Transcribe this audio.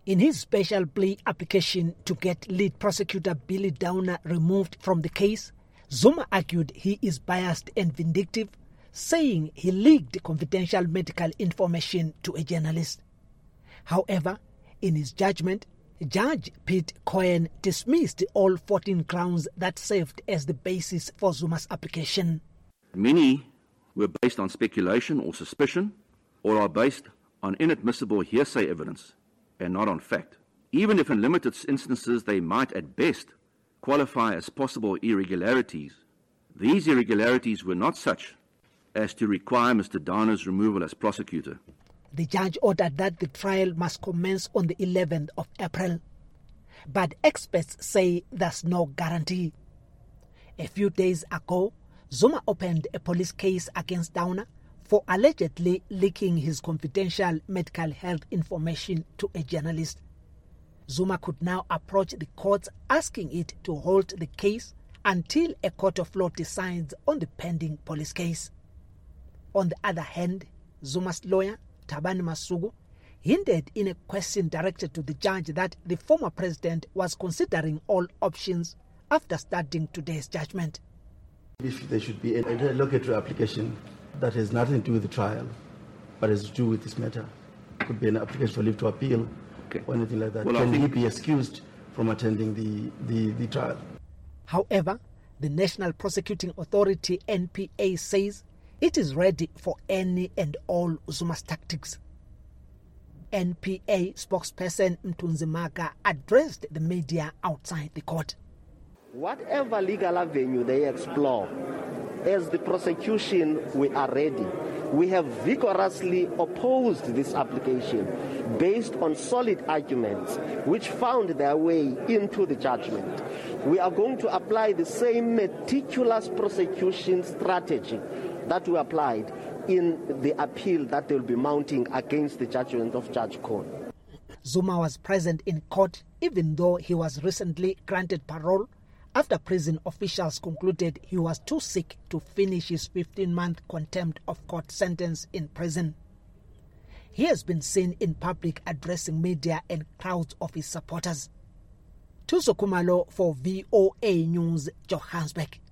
In his special plea application to get lead prosecutor Billy Downer removed from the case, Zuma argued he is biased and vindictive, saying he leaked confidential medical information to a journalist. However, in his judgment, Judge Pete Cohen dismissed all 14 grounds that served as the basis for Zuma's application. Many were based on speculation or suspicion, or are based on inadmissible hearsay evidence and not on fact. Even if in limited instances they might at best qualify as possible irregularities, these irregularities were not such as to require Mr. Downer's removal as prosecutor. The judge ordered that the trial must commence on the 11th of April. But experts say there's no guarantee. A few days ago, Zuma opened a police case against Downer for allegedly leaking his confidential medical health information to a journalist. Zuma could now approach the courts asking it to hold the case until a court of law decides on the pending police case. On the other hand, Zuma's lawyer, Thabani Masuku, hinted in a question directed to the judge that the former president was considering all options after studying today's judgment. If there should be an interlocutory application that has nothing to do with the trial, but has to do with this matter, it could be an application for leave to appeal or anything like that. Can he be excused from attending the trial? However, the National Prosecuting Authority, NPA, says it is ready for any and all Zuma's tactics. NPA spokesperson Mthunzi Maka addressed the media outside the court. Whatever legal avenue they explore, as the prosecution, we are ready. We have vigorously opposed this application based on solid arguments which found their way into the judgment. We are going to apply the same meticulous prosecution strategy that we applied in the appeal that they will be mounting against the judgment of Judge Cohen. Zuma was present in court even though he was recently granted parole after prison officials concluded he was too sick to finish his 15-month contempt of court sentence in prison. He has been seen in public addressing media and crowds of his supporters. Thuso Khumalo for VOA News, Johannesburg.